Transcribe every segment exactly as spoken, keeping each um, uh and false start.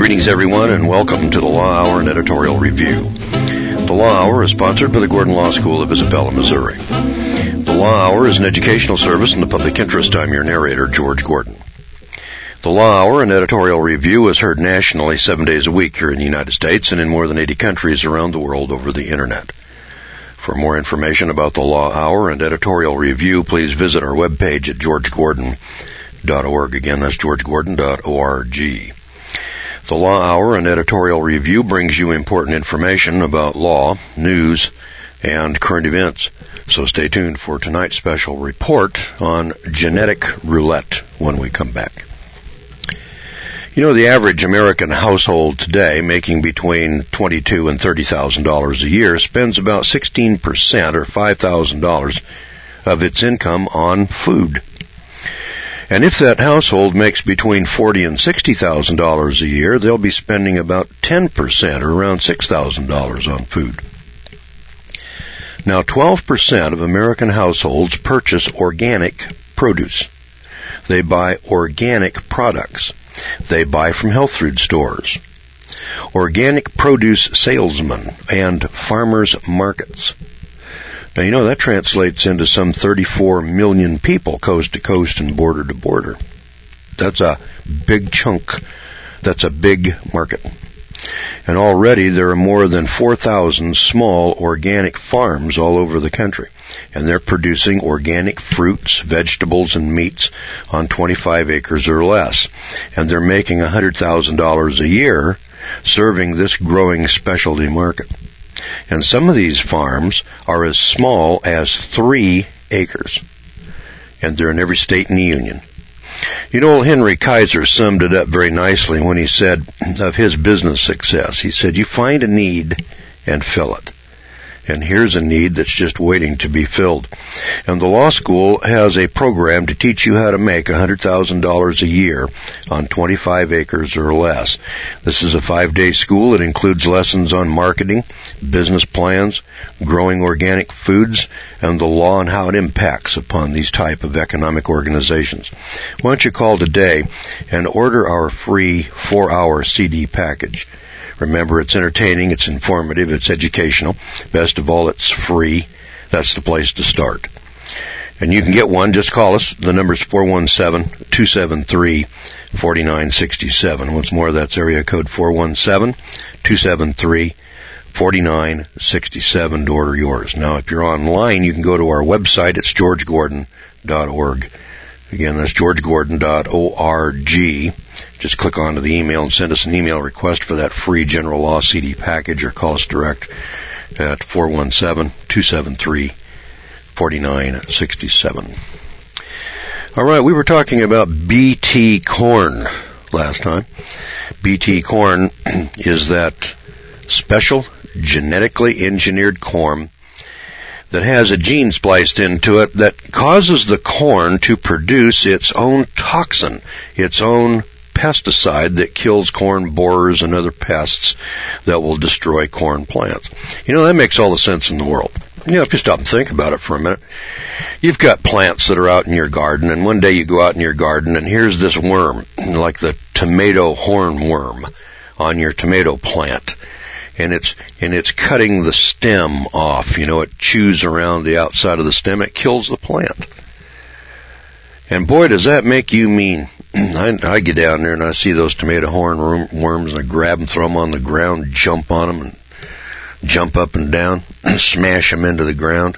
Greetings, everyone, and welcome to the Law Hour and Editorial Review. The Law Hour is sponsored by the Gordon Law School of Isabella, Missouri. The Law Hour is an educational service in the public interest. I'm your narrator, George Gordon. The Law Hour and Editorial Review is heard nationally seven days a week here in the United States and in more than eighty countries around the world over the Internet. For more information about the Law Hour and Editorial Review, please visit our webpage at george gordon dot org. Again, that's george gordon dot org. The Law Hour and Editorial Review brings you important information about law, news, and current events. So stay tuned for tonight's special report on genetic roulette when we come back. You know, the average American household today, making between twenty-two thousand dollars and thirty thousand dollars a year, spends about sixteen percent or five thousand dollars of its income on food. And if that household makes between forty thousand dollars and sixty thousand dollars a year, they'll be spending about ten percent or around six thousand dollars on food. Now, twelve percent of American households purchase organic produce. They buy organic products. They buy from health food stores, organic produce salesmen, and farmers markets. Now, you know, that translates into some thirty-four million people coast to coast and border to border. That's a big chunk. That's a big market. And already there are more than four thousand small organic farms all over the country. And they're producing organic fruits, vegetables, and meats on twenty-five acres or less. And they're making one hundred thousand dollars a year serving this growing specialty market. And some of these farms are as small as three acres. And they're in every state in the union. You know, Henry Kaiser summed it up very nicely when he said of his business success. He said, you find a need and fill it. And here's a need that's just waiting to be filled. And the law school has a program to teach you how to make one hundred thousand dollars a year on twenty-five acres or less. This is a five-day school. It includes lessons on marketing, business plans, growing organic foods, and the law and how it impacts upon these type of economic organizations. Why don't you call today and order our free four-hour C D package. Remember, it's entertaining, it's informative, it's educational. Best of all, it's free. That's the place to start. And you can get one. Just call us. The number's four one seven, two seven three, four nine six seven. Once more, that's area code four one seven, two seven three, four nine six seven to order yours. Now, if you're online, you can go to our website. It's george gordon dot org. Again, that's george gordon dot org. Just click onto the email and send us an email request for that free general law C D package, or call us direct at four one seven, two seven three, four nine six seven. All right, we were talking about B T corn last time. B T corn is that special genetically engineered corn that has a gene spliced into it that causes the corn to produce its own toxin, its own pesticide that kills corn borers and other pests that will destroy corn plants. You know, that makes all the sense in the world. You know, if you stop and think about it for a minute, you've got plants that are out in your garden, and one day you go out in your garden and here's this worm, like the tomato hornworm on your tomato plant. And it's, and it's cutting the stem off. You know, it chews around the outside of the stem. It kills the plant. And boy, does that make you mean. I, I get down there and I see those tomato horn worms and I grab them, throw them on the ground, jump on them and jump up and down and smash them into the ground.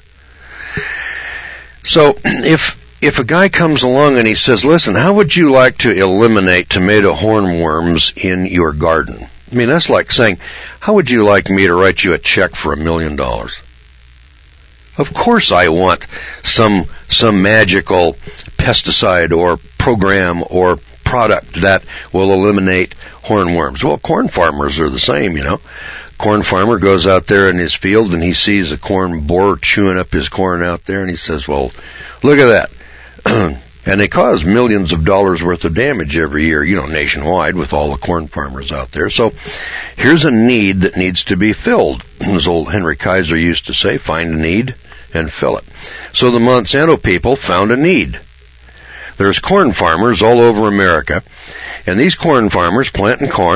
So if, if a guy comes along and he says, listen, how would you like to eliminate tomato hornworms in your garden? I mean, that's like saying, how would you like me to write you a check for a million dollars? Of course I want some, some magical pesticide or program or product that will eliminate hornworms. Well, corn farmers are the same, you know. Corn farmer goes out there in his field and he sees a corn borer chewing up his corn out there and he says, well, look at that. And they cause millions of dollars worth of damage every year, you know, nationwide with all the corn farmers out there. So here's a need that needs to be filled. As old Henry Kaiser used to say, find a need and fill it. So the Monsanto people found a need. There's corn farmers all over America, and these corn farmers planting corn,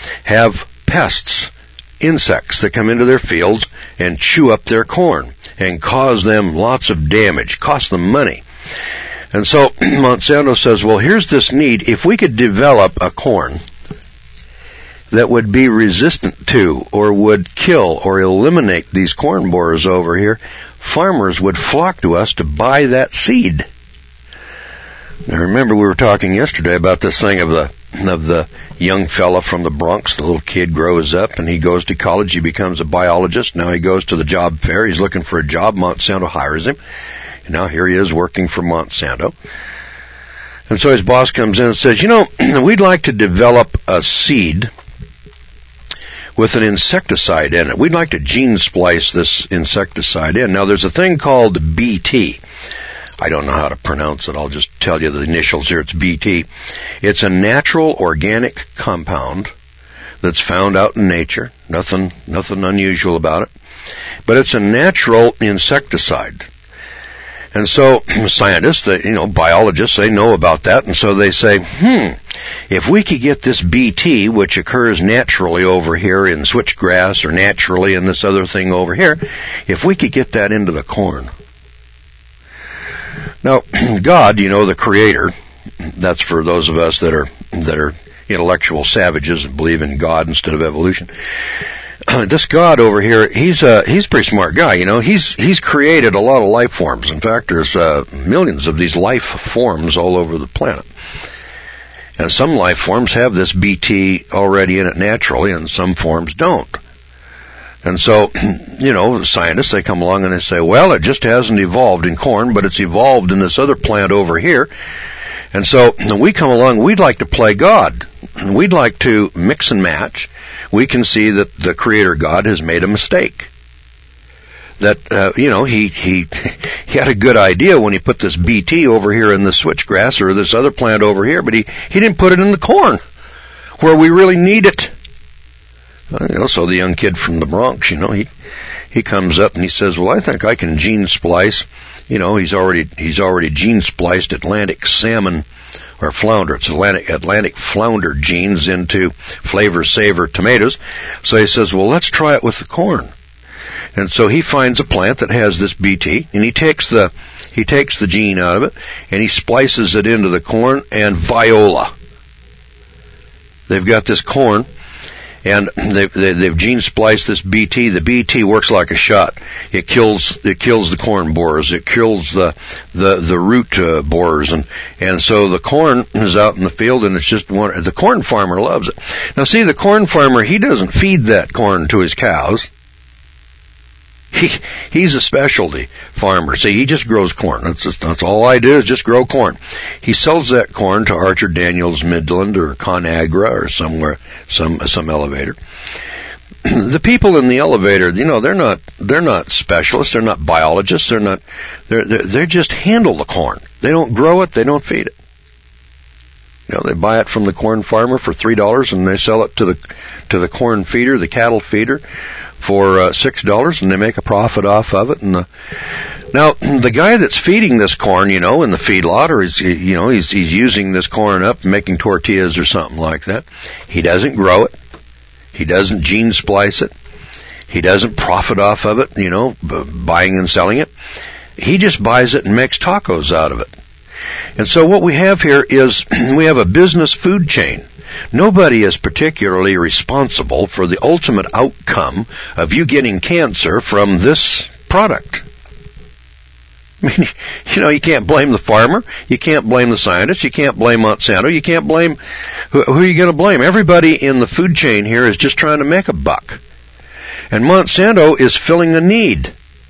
have pests, insects that come into their fields and chew up their corn and cause them lots of damage, cost them money. And so Monsanto says, well, here's this need. If we could develop a corn that would be resistant to or would kill or eliminate these corn borers over here, farmers would flock to us to buy that seed. Now remember, we were talking yesterday about this thing of the of the young fella from the Bronx. The little kid grows up and he goes to college. He becomes a biologist. Now he goes to the job fair. He's looking for a job. Monsanto hires him. And now here he is working for Monsanto. And so his boss comes in and says, you know, we'd like to develop a seed with an insecticide in it. We'd like to gene splice this insecticide in. Now there's a thing called B T. I don't know how to pronounce it. I'll just tell you the initials here. It's B T. It's a natural organic compound that's found out in nature. Nothing, nothing unusual about it. But it's a natural insecticide. And so scientists, they, you know, biologists, they know about that. And so they say, hmm, if we could get this B T, which occurs naturally over here in switchgrass or naturally in this other thing over here, if we could get that into the corn. Now, God, you know, the Creator, that's for those of us that are that are intellectual savages and believe in God instead of evolution. This God over here, he's a he's a pretty smart guy, you know. He's he's created a lot of life forms. In fact, there's uh, millions of these life forms all over the planet. And some life forms have this B T already in it naturally, and some forms don't. And so, you know, the scientists, they come along and they say, well, it just hasn't evolved in corn, but it's evolved in this other plant over here. And so we come along, we'd like to play God. We'd like to mix and match. We can see that the Creator God has made a mistake. That, uh, you know, he, he, he had a good idea when he put this B T over here in the switchgrass or this other plant over here, but he, he didn't put it in the corn where we really need it. Uh, you know, so the young kid from the Bronx, you know, he, he comes up and he says, well, I think I can gene splice. You know, he's already, he's already gene spliced Atlantic salmon or flounder. It's Atlantic, Atlantic flounder genes into flavor savor tomatoes. So he says, well, let's try it with the corn. And so he finds a plant that has this B T, and he takes the, he takes the gene out of it, and he splices it into the corn, and viola. They've got this corn, and they've, they've gene spliced this B T. The B T works like a shot. It kills, it kills the corn borers. It kills the, the, the root uh, borers. And, and so the corn is out in the field, and it's just one, the corn farmer loves it. Now see, the corn farmer, he doesn't feed that corn to his cows. He, he's a specialty farmer. See, he just grows corn. That's just, that's all I do is just grow corn. He sells that corn to Archer Daniels Midland or ConAgra or somewhere, some, some elevator. The people in the elevator, you know, they're not, they're not specialists. They're not biologists. They're not, they're, they're, they just handle the corn. They don't grow it. They don't feed it. You know, they buy it from the corn farmer for three dollars and they sell it to the, to the corn feeder, the cattle feeder, for uh, six dollars, and they make a profit off of it. And the, now the guy that's feeding this corn, you know, in the feedlot, or he's, you know, he's he's using this corn up, making tortillas or something like that. He doesn't grow it. He doesn't gene splice it. He doesn't profit off of it, you know, b- buying and selling it. He just buys it and makes tacos out of it. And so what we have here is we have a business food chain. Nobody is particularly responsible for the ultimate outcome of you getting cancer from this product. I mean, you know, you can't blame the farmer. You can't blame the scientist. You can't blame Monsanto. You can't blame, who, who are you going to blame? Everybody in the food chain here is just trying to make a buck. And Monsanto is filling a need.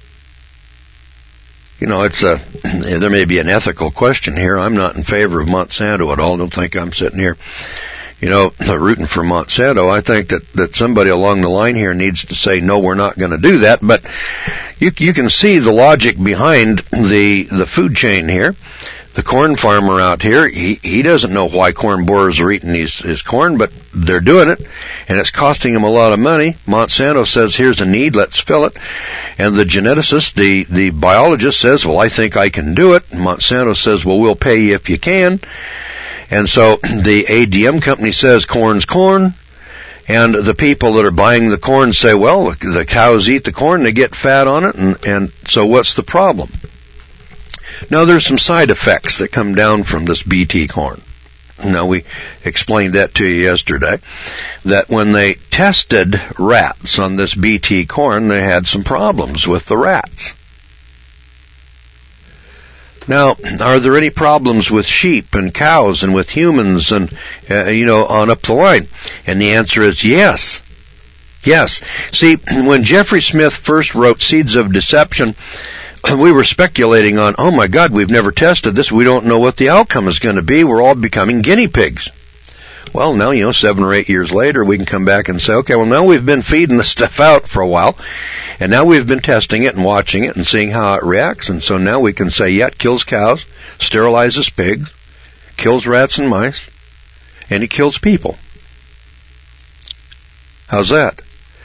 You know, it's a, there may be an ethical question here. I'm not in favor of Monsanto at all. Don't think I'm sitting here, you know, rooting for Monsanto. I think that, that somebody along the line here needs to say, no, we're not going to do that. But you, you can see the logic behind the, the food chain here. The corn farmer out here, he, he doesn't know why corn borers are eating his, his corn, but they're doing it, and it's costing him a lot of money. Monsanto says, here's a need, let's fill it. And the geneticist, the, the biologist says, well, I think I can do it. And Monsanto says, well, we'll pay you if you can. And so the A D M company says corn's corn, And the people that are buying the corn say, well, the cows eat the corn, they get fat on it, and, and so what's the problem? Now, there's some side effects that come down from this B T corn. Now, we explained that to you yesterday, that when they tested rats on this B T corn, they had some problems with the rats. Now, are there any problems with sheep and cows and with humans and, uh, you know, on up the line? And the answer is yes. Yes. See, when Jeffrey Smith first wrote Seeds of Deception, we were speculating on, oh my God, we've never tested this. We don't know what the outcome is going to be. We're all becoming guinea pigs. Well, now, you know, seven or eight years later, we can come back and say, okay, well, now we've been feeding this stuff out for a while, and now we've been testing it and watching it and seeing how it reacts, and so now we can say, yeah, it kills cows, sterilizes pigs, kills rats and mice, and it kills people. How's that?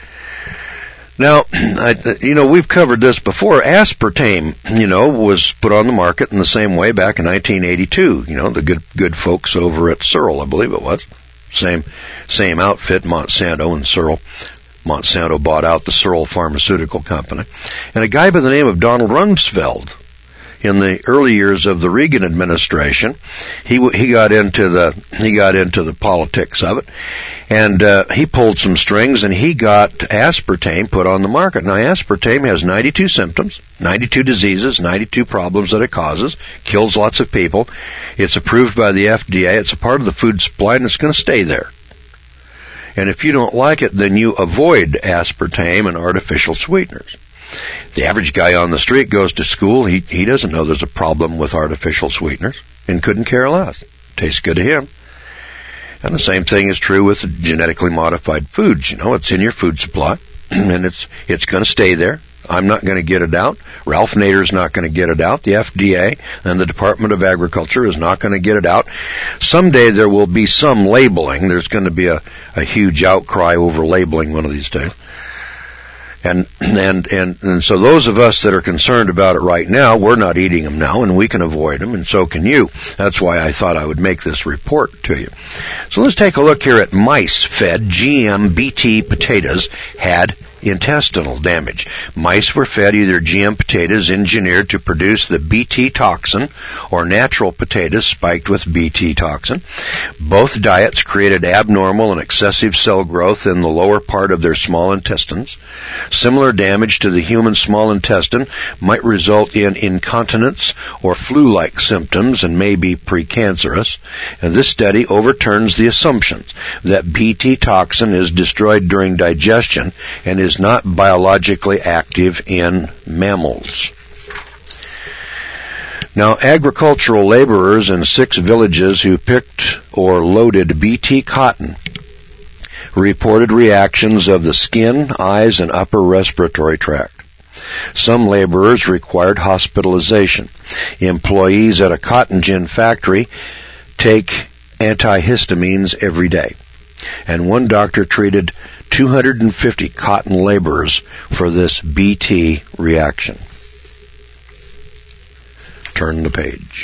Now, I, you know, we've covered this before. Aspartame, you know, was put on the market in the same way back in nineteen eighty-two. You know, the good good folks over at Searle, I believe it was. Same same outfit, Monsanto and Searle. Monsanto bought out the Searle Pharmaceutical Company. And a guy by the name of Donald Rumsfeld, in the early years of the Reagan administration, he he got into the he got into the politics of it, and uh, he pulled some strings, and he got aspartame put on the market. Now, aspartame has ninety-two symptoms, ninety-two diseases, ninety-two problems that it causes, kills lots of people. It's approved by the F D A. It's a part of the food supply, and it's going to stay there. And if you don't like it, then you avoid aspartame and artificial sweeteners. The average guy on the street goes to school, he he doesn't know there's a problem with artificial sweeteners and couldn't care less. Tastes good to him. And the same thing is true with genetically modified foods. You know, it's in your food supply, and it's it's going to stay there. I'm not going to get it out. Ralph Nader's not going to get it out. The F D A and the Department of Agriculture is not going to get it out. Someday there will be some labeling. There's going to be a, a huge outcry over labeling one of these days. And, and, and, and so those of us that are concerned about it right now, we're not eating them now, and we can avoid them, and so can you. That's why I thought I would make this report to you. So let's take a look here at mice fed G M B T potatoes had intestinal damage. Mice were fed either G M potatoes engineered to produce the B T toxin or natural potatoes spiked with B T toxin. Both diets created abnormal and excessive cell growth in the lower part of their small intestines. Similar damage to the human small intestine might result in incontinence or flu-like symptoms and may be precancerous. And this study overturns the assumptions that B T toxin is destroyed during digestion and is not biologically active in mammals. Now, agricultural laborers in six villages who picked or loaded B T cotton reported reactions of the skin, eyes, and upper respiratory tract. Some laborers required hospitalization. Employees at a cotton gin factory take antihistamines every day. And one doctor treated two hundred fifty cotton laborers for this B T reaction. Turn the page.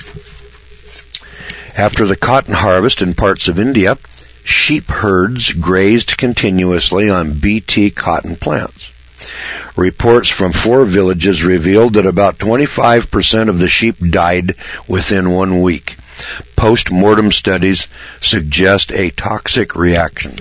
After the cotton harvest in parts of India, sheep herds grazed continuously on B T cotton plants. Reports from four villages revealed that about twenty-five percent of the sheep died within one week. Post-mortem studies suggest a toxic reaction.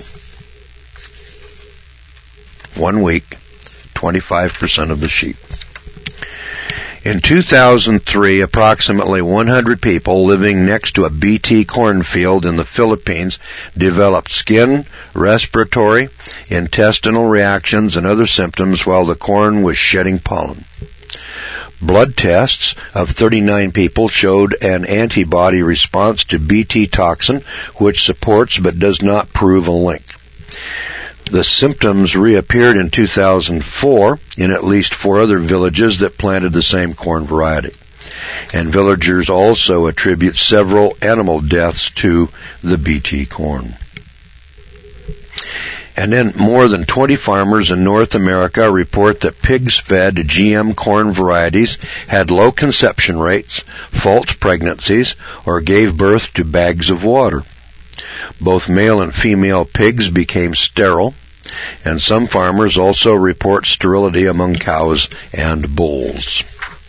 One week, twenty-five percent of the sheep. In two thousand three, approximately one hundred people living next to a B T cornfield in the Philippines developed skin, respiratory, intestinal reactions, and other symptoms while the corn was shedding pollen. Blood tests of thirty-nine people showed an antibody response to B T toxin, which supports but does not prove a link. The symptoms reappeared in two thousand four in at least four other villages that planted the same corn variety. And villagers also attribute several animal deaths to the B T corn. And then more than twenty farmers in North America report that pigs fed G M corn varieties had low conception rates, false pregnancies, or gave birth to bags of water. Both male and female pigs became sterile, and some farmers also report sterility among cows and bulls.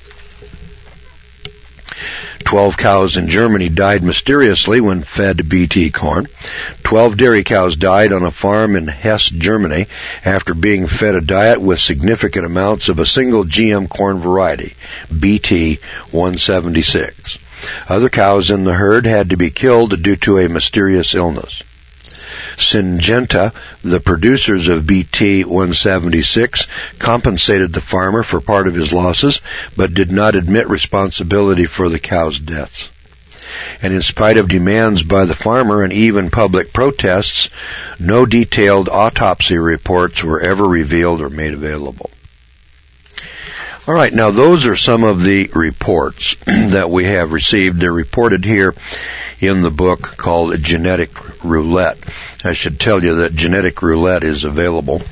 Twelve cows in Germany died mysteriously when fed B T corn. Twelve dairy cows died on a farm in Hesse, Germany, after being fed a diet with significant amounts of a single G M corn variety, B T one seventy-six. Other cows in the herd had to be killed due to a mysterious illness. Syngenta, the producers of B T one seventy-six, compensated the farmer for part of his losses, but did not admit responsibility for the cows' deaths. And in spite of demands by the farmer and even public protests, no detailed autopsy reports were ever revealed or made available. All right, now those are some of the reports that we have received. They're reported here in the book called Genetic Roulette. I should tell you that Genetic Roulette is available,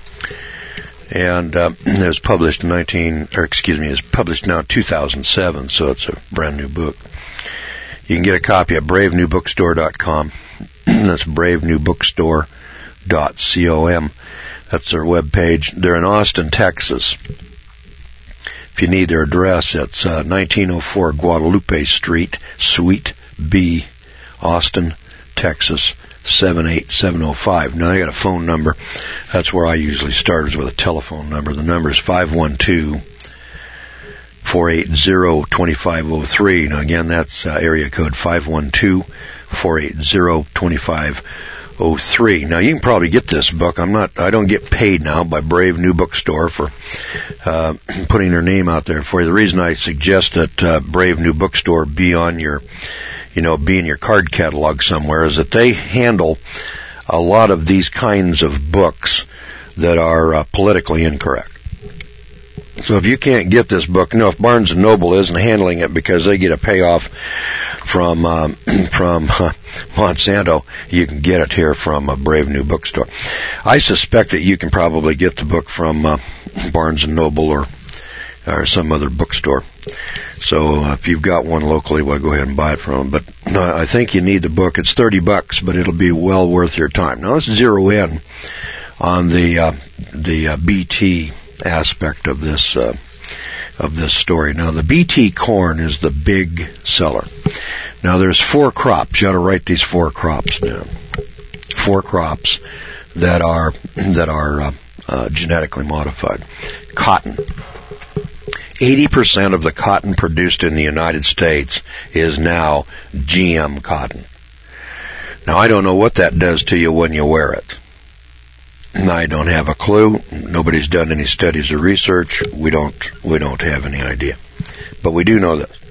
and uh, it was published in nineteen, or excuse me, it's published now in two thousand seven, so it's a brand new book. You can get a copy at brave new bookstore dot com. That's brave new bookstore dot com. That's their webpage. They're in Austin, Texas. If you need their address, it's uh, nineteen oh four Guadalupe Street, Suite B, Austin, Texas, seven eight seven oh five. Now I got a phone number. That's where I usually start, is with a telephone number. The number is five one two, four eight zero, two five zero three. Now again, that's uh, area code five one two, four eight zero, two five zero three. Now you can probably get this book. I'm not, I don't get paid now by Brave New Bookstore for uh, putting their name out there for you. The reason I suggest that uh, Brave New Bookstore be on your, you know, be in your card catalog somewhere is that they handle a lot of these kinds of books that are uh, politically incorrect. So if you can't get this book, you know, if Barnes and Noble isn't handling it because they get a payoff from um, from uh, Monsanto, you can get it here from a Brave New Bookstore. I suspect that you can probably get the book from uh, Barnes and Noble or or some other bookstore. So uh, if you've got one locally, well, go ahead and buy it from them. But no, I think you need the book. It's thirty bucks, but it'll be well worth your time. Now let's zero in on the uh, the uh, B T aspect of this uh, of this story. Now the B T corn is the big seller. Now there's four crops. You ought to write these four crops down. Four crops that are that are uh, uh, genetically modified. Cotton. eighty percent of the cotton produced in the United States is now G M cotton. Now I don't know what that does to you when you wear it. I don't have a clue. Nobody's done any studies or research. We don't, we don't have any idea. But we do know this.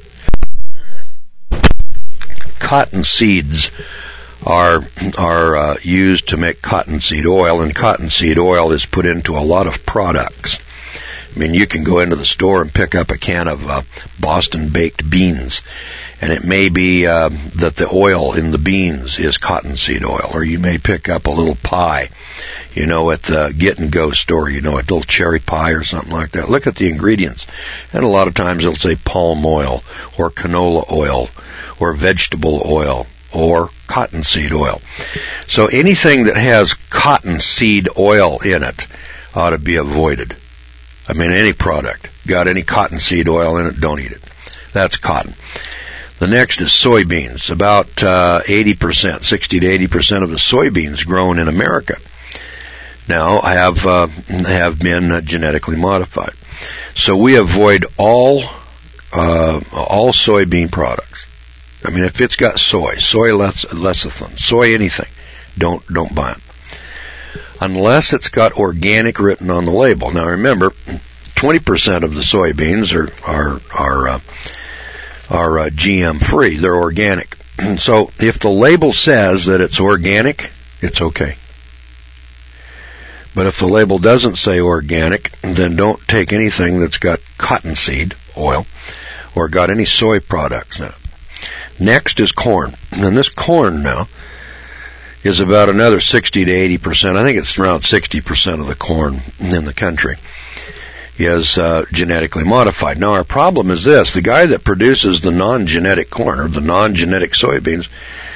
Cotton seeds are, are uh, used to make cottonseed oil, and cottonseed oil is put into a lot of products. I mean, you can go into the store and pick up a can of uh, Boston baked beans, and it may be uh, that the oil in the beans is cottonseed oil, or you may pick up a little pie, you know, at the Get and Go store, you know, a little cherry pie or something like that. Look at the ingredients, and a lot of times it'll say palm oil, or canola oil, or vegetable oil, or cottonseed oil. So anything that has cottonseed oil in it ought to be avoided. I mean, any product got any cottonseed oil in it, don't eat it. That's cotton. The next is soybeans. About uh, eighty percent, sixty to eighty percent of the soybeans grown in America now have uh, have been uh, genetically modified. So we avoid all uh, all soybean products. I mean, if it's got soy, soy lecithin, soy anything, don't don't buy them. Unless it's got organic written on the label. Now remember, twenty percent of the soybeans are are are uh, are uh, G M free. They're organic. So if the label says that it's organic, it's okay. But if the label doesn't say organic, then don't take anything that's got cottonseed oil or got any soy products in it. Next is corn. And this corn now is about another sixty to eighty percent. I think it's around sixty percent of the corn in the country is uh, genetically modified. Now our problem is this. The guy that produces the non-genetic corn or the non-genetic soybeans,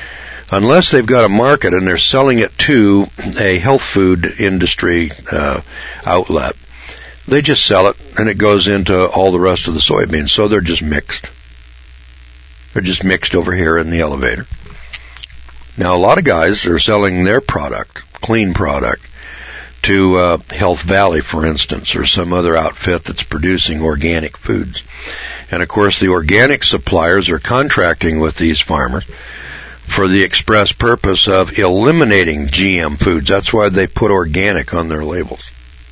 unless they've got a market and they're selling it to a health food industry uh, outlet, they just sell it and it goes into all the rest of the soybeans. So they're just mixed. They're just mixed over here in the elevator. Now, a lot of guys are selling their product, clean product, to uh, Health Valley, for instance, or some other outfit that's producing organic foods. And, of course, the organic suppliers are contracting with these farmers for the express purpose of eliminating G M foods. That's why they put organic on their labels.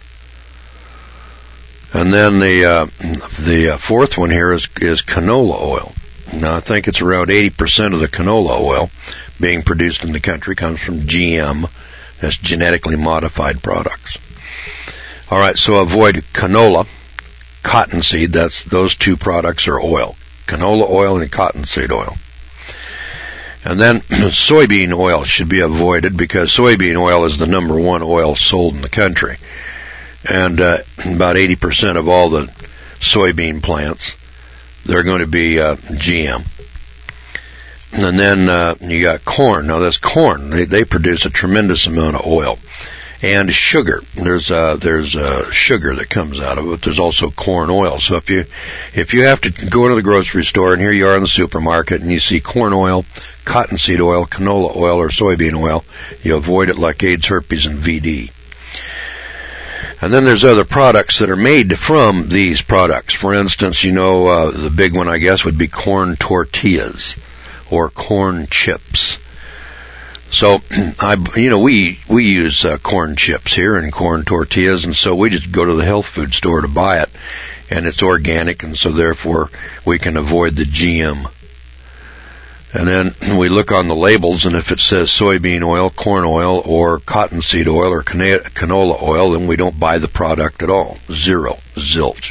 And then the uh, the uh, fourth one here is, is canola oil. Now, I think it's around eighty percent of the canola oil being produced in the country comes from G M. That's genetically modified products. All right, so avoid canola, cottonseed. That's those two products are oil. Canola oil and cottonseed oil. And then soybean oil should be avoided because soybean oil is the number one oil sold in the country. And uh, about eighty percent of all the soybean plants, they're going to be uh, G M. And then uh, you got corn. Now, this corn, they, they produce a tremendous amount of oil. And sugar. There's uh, there's uh, sugar that comes out of it. There's also corn oil. So if you if you have to go into the grocery store, and here you are in the supermarket, and you see corn oil, cottonseed oil, canola oil, or soybean oil, you avoid it like AIDS, herpes, and V D. And then there's other products that are made from these products. For instance, you know, uh, the big one, I guess, would be corn tortillas or corn chips. So, I, you know, we we use uh, corn chips here and corn tortillas, and so we just go to the health food store to buy it, and it's organic, and so therefore we can avoid the G M. And then we look on the labels, and if it says soybean oil, corn oil, or cottonseed oil, or canola oil, then we don't buy the product at all. Zero. Zilch.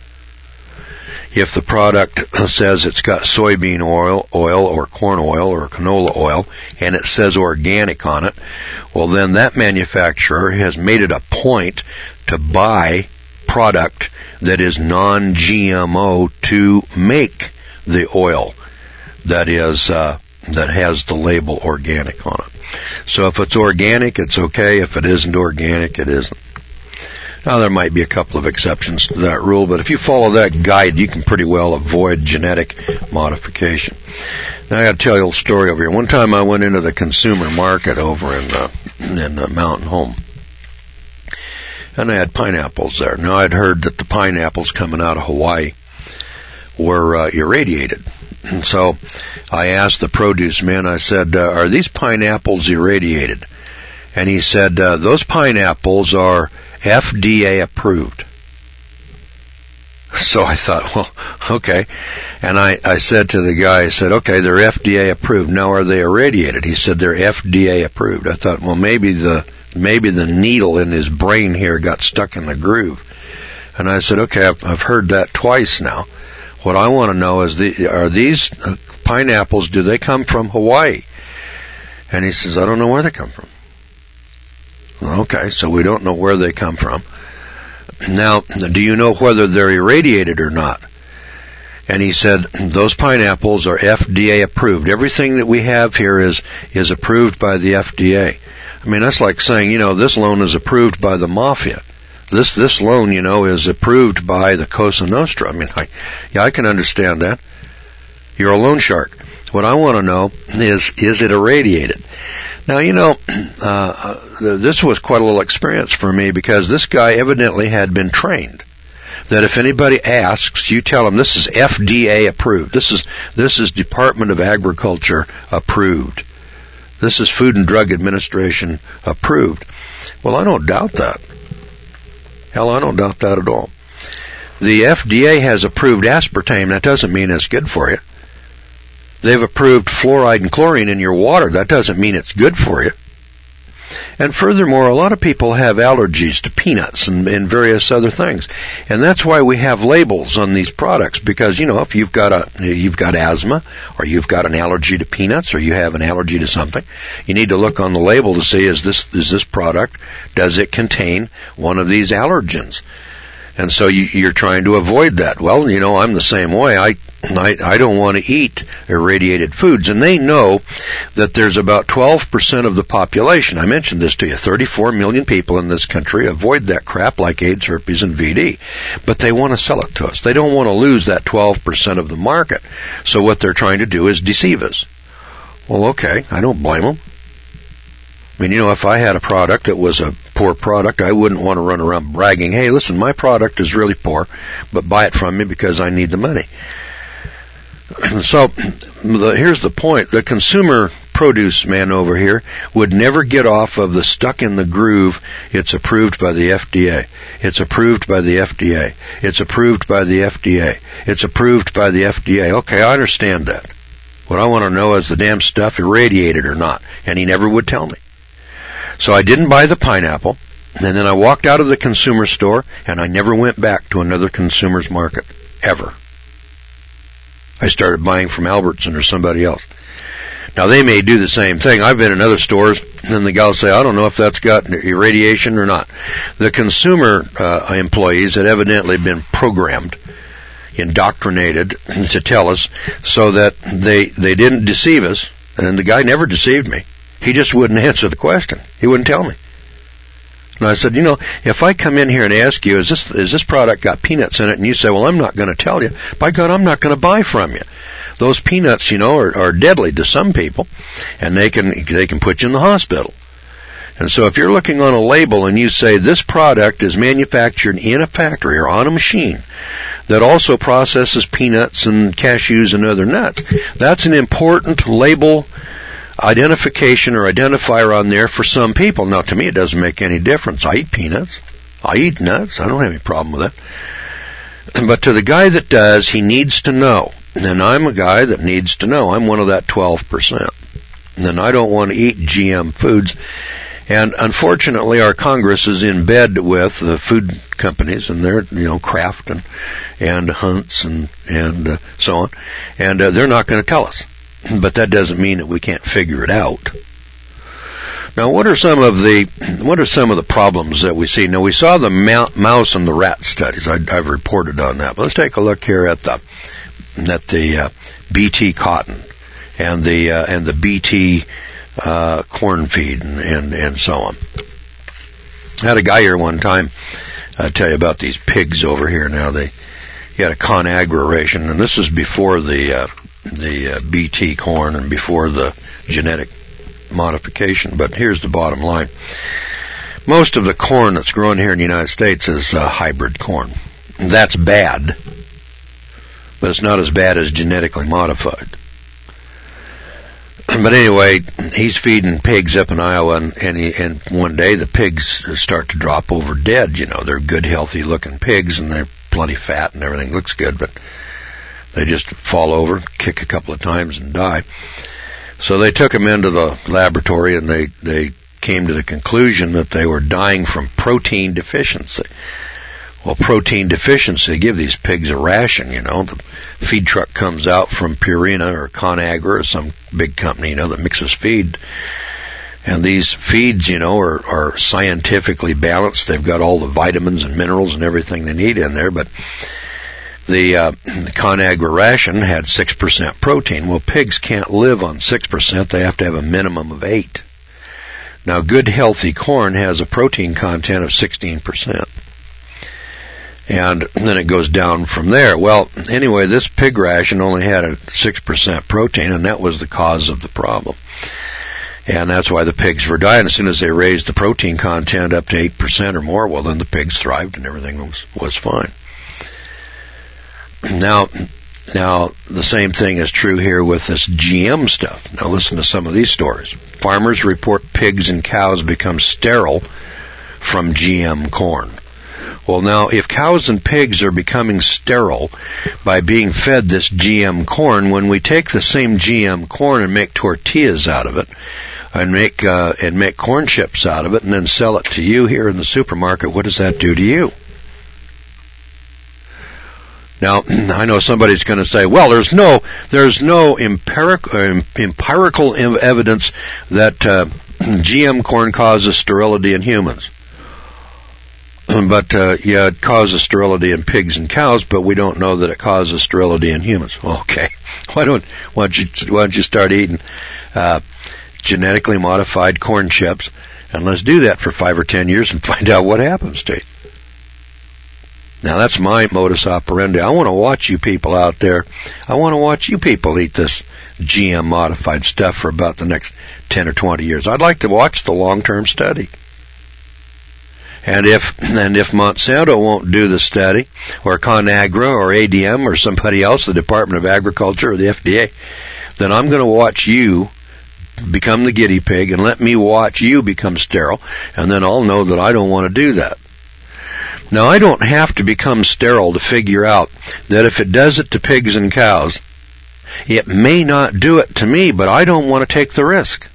If the product says it's got soybean oil, oil, or corn oil, or canola oil, and it says organic on it, well, then that manufacturer has made it a point to buy product that is non-G M O to make the oil that is uh, that has the label organic on it. So if it's organic, it's okay. If it isn't organic, it isn't. Now, there might be a couple of exceptions to that rule, but if you follow that guide, you can pretty well avoid genetic modification. Now, I got to tell you a little story over here. One time I went into the consumer market over in uh, in uh, Mountain Home, and I had pineapples there. Now, I'd heard that the pineapples coming out of Hawaii were uh, irradiated. And so I asked the produce man, I said, uh, are these pineapples irradiated? And he said, uh, those pineapples are F D A approved. So I thought, well, okay. And I, I said to the guy, I said, okay, they're F D A approved. Now, are they irradiated? He said, they're F D A approved. I thought, well, maybe the maybe the needle in his brain here got stuck in the groove. And I said, okay, I've, I've heard that twice now. What I want to know is, the, are these pineapples, do they come from Hawaii? And he says, I don't know where they come from. Okay, so we don't know where they come from. Now, do you know whether they're irradiated or not? And he said, those pineapples are F D A approved. Everything that we have here is, is approved by the F D A. I mean, that's like saying, you know, this loan is approved by the mafia. This, this loan, you know, is approved by the Cosa Nostra. I mean, I, yeah, I can understand that. You're a loan shark. What I want to know is, is it irradiated? Now, you know, uh, this was quite a little experience for me because this guy evidently had been trained that if anybody asks, you tell them this is F D A approved. This is, this is Department of Agriculture approved. This is Food and Drug Administration approved. Well, I don't doubt that. Hell, I don't doubt that at all. The F D A has approved aspartame. That doesn't mean it's good for you. They've approved fluoride and chlorine in your water. That doesn't mean it's good for you. And furthermore, a lot of people have allergies to peanuts and, and various other things. And that's why we have labels on these products, because, you know, if you've got a, you've got asthma, or you've got an allergy to peanuts, or you have an allergy to something, you need to look on the label to see, is this, is this product, does it contain one of these allergens? And so you, you're trying to avoid that. Well, you know, I'm the same way. I, I, I don't want to eat irradiated foods. And they know that there's about twelve percent of the population. I mentioned this to you. thirty-four million people in this country avoid that crap like AIDS, herpes, and V D. But they want to sell it to us. They don't want to lose that twelve percent of the market. So what they're trying to do is deceive us. Well, okay, I don't blame them. I mean, you know, if I had a product that was a poor product, I wouldn't want to run around bragging, hey, listen, my product is really poor, but buy it from me because I need the money. So the, here's the point. The consumer produce man over here would never get off of the stuck in the groove. It's approved by the F D A. It's approved by the F D A. It's approved by the F D A. It's approved by the F D A. Okay, I understand that. What I want to know is the damn stuff irradiated or not. And he never would tell me. So I didn't buy the pineapple, and then I walked out of the consumer store, and I never went back to another consumer's market, ever. I started buying from Albertson or somebody else. Now, they may do the same thing. I've been in other stores, and the gal will say, I don't know if that's got irradiation or not. The consumer uh, employees had evidently been programmed, indoctrinated to tell us so that they, they didn't deceive us, and the guy never deceived me. He just wouldn't answer the question. He wouldn't tell me. And I said, you know, if I come in here and ask you, is this is this product got peanuts in it? And you say, well, I'm not going to tell you. By God, I'm not going to buy from you. Those peanuts, you know, are, are deadly to some people, and they can they can put you in the hospital. And so if you're looking on a label and you say this product is manufactured in a factory or on a machine that also processes peanuts and cashews and other nuts, that's an important label identification or identifier on there for some people. Now, to me, it doesn't make any difference. I eat peanuts. I eat nuts. I don't have any problem with that. But to the guy that does, he needs to know. And I'm a guy that needs to know. I'm one of that twelve percent. And I don't want to eat G M foods. And unfortunately, our Congress is in bed with the food companies and their, you know, Kraft and, and Hunts and, and uh, so on. And uh, they're not going to tell us. But that doesn't mean that we can't figure it out. Now, what are some of the what are some of the problems that we see? Now, we saw the mouse and the rat studies. I, I've reported on that. But let's take a look here at the at the uh, B T cotton and the uh, and the B T uh, corn feed and, and and so on. I had a guy here one time. I'll tell you about these pigs over here. Now they he had a ConAgra ration, and this is before the uh, the uh, B T corn and before the genetic modification. But here's the bottom line. Most of the corn that's grown here in the United States is uh, hybrid corn. That's bad, but it's not as bad as genetically modified. But anyway, he's feeding pigs up in Iowa, and, and, he, and one day the pigs start to drop over dead. You know, they're good, healthy-looking pigs, and they're plenty fat, and everything looks good, but they just fall over, kick a couple of times, and die. So they took them into the laboratory, and they, they came to the conclusion that they were dying from protein deficiency. Well, protein deficiency, they give these pigs a ration, you know. The feed truck comes out from Purina or ConAgra or some big company, you know, that mixes feed. And these feeds, you know, are, are scientifically balanced. They've got all the vitamins and minerals and everything they need in there, but The, uh, the ConAgra ration had six percent protein. Well, pigs can't live on six percent. They have to have a minimum of eight. Now, good, healthy corn has a protein content of sixteen percent. And then it goes down from there. Well, anyway, this pig ration only had a six percent protein, and that was the cause of the problem. And that's why the pigs were dying. As soon as they raised the protein content up to eight percent or more, well, then the pigs thrived and everything was, was fine. Now, now the same thing is true here with this G M stuff. Now listen to some of these stories. Farmers report pigs and cows become sterile from G M corn. Well, now, if cows and pigs are becoming sterile by being fed this G M corn, when we take the same G M corn and make tortillas out of it, and make uh, and make corn chips out of it, and then sell it to you here in the supermarket, what does that do to you? Now, I know somebody's going to say, well, there's no there's no empiric, uh, empirical evidence that uh, G M corn causes sterility in humans. but uh, yeah, it causes sterility in pigs and cows, but we don't know that it causes sterility in humans. Well, okay, why don't why don't you why don't you start eating uh, genetically modified corn chips, and let's do that for five or ten years and find out what happens to you. Now that's my modus operandi. I want to watch you people out there. I want to watch you people eat this G M modified stuff for about the next ten or twenty years. I'd like to watch the long-term study. And if and if Monsanto won't do the study, or ConAgra, or A D M, or somebody else, the Department of Agriculture, or the F D A, then I'm going to watch you become the guinea pig and let me watch you become sterile, and then I'll know that I don't want to do that. Now, I don't have to become sterile to figure out that if it does it to pigs and cows, it may not do it to me, but I don't want to take the risk.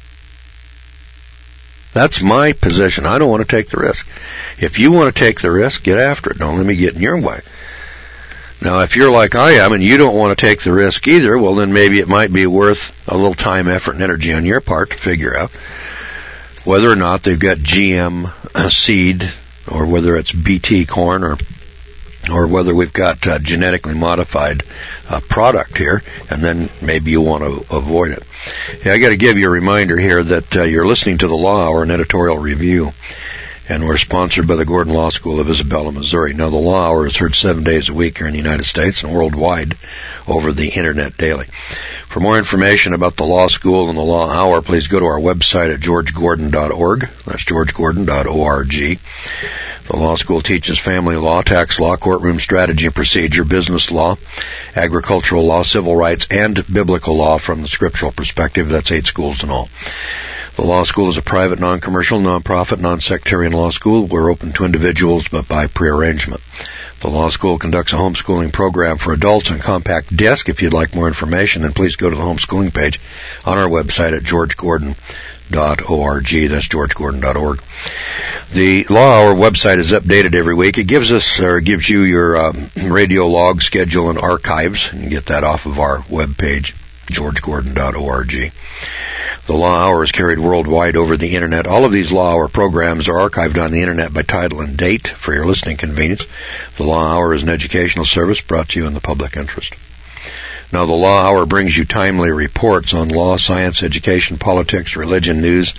That's my position. I don't want to take the risk. If you want to take the risk, get after it. Don't let me get in your way. Now, if you're like I am and you don't want to take the risk either, well, then maybe it might be worth a little time, effort, and energy on your part to figure out whether or not they've got G M seed, or whether it's B T corn, or or whether we've got uh, genetically modified uh, product here, and then maybe you want to avoid it. Hey, I got to give you a reminder here that uh, you're listening to the Law Hour, an editorial review, and we're sponsored by the Gordon Law School of Isabella, Missouri. Now, the Law Hour is heard seven days a week here in the United States and worldwide over the Internet daily. For more information about the Law School and the Law Hour, please go to our website at george gordon dot org. That's george gordon dot org. The law school teaches family law, tax law, courtroom strategy and procedure, business law, agricultural law, civil rights, and biblical law from the scriptural perspective. That's eight schools in all. The law school is a private, non-commercial, non-profit, non-sectarian law school. We're open to individuals, but by prearrangement. The law school conducts a homeschooling program for adults on compact disc. If you'd like more information, then please go to the homeschooling page on our website at george gordon dot org. That's george gordon dot org. The Law Hour website is updated every week. It gives us, or gives you your um, radio log schedule and archives. You can get that off of our webpage, george gordon dot org. The Law Hour is carried worldwide over the Internet. All of these Law Hour programs are archived on the Internet by title and date for your listening convenience. The Law Hour is an educational service brought to you in the public interest. Now, the Law Hour brings you timely reports on law, science, education, politics, religion, news,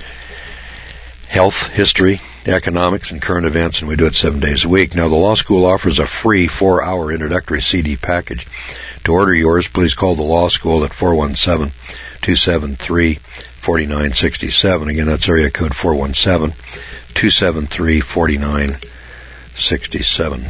health, history, economics, and current events, and we do it seven days a week. Now, the Law School offers a free four-hour introductory C D package. To order yours, please call the Law School at four one seven, two seven three, four nine six seven. Again, that's area code four one seven, two seven three, four nine six seven.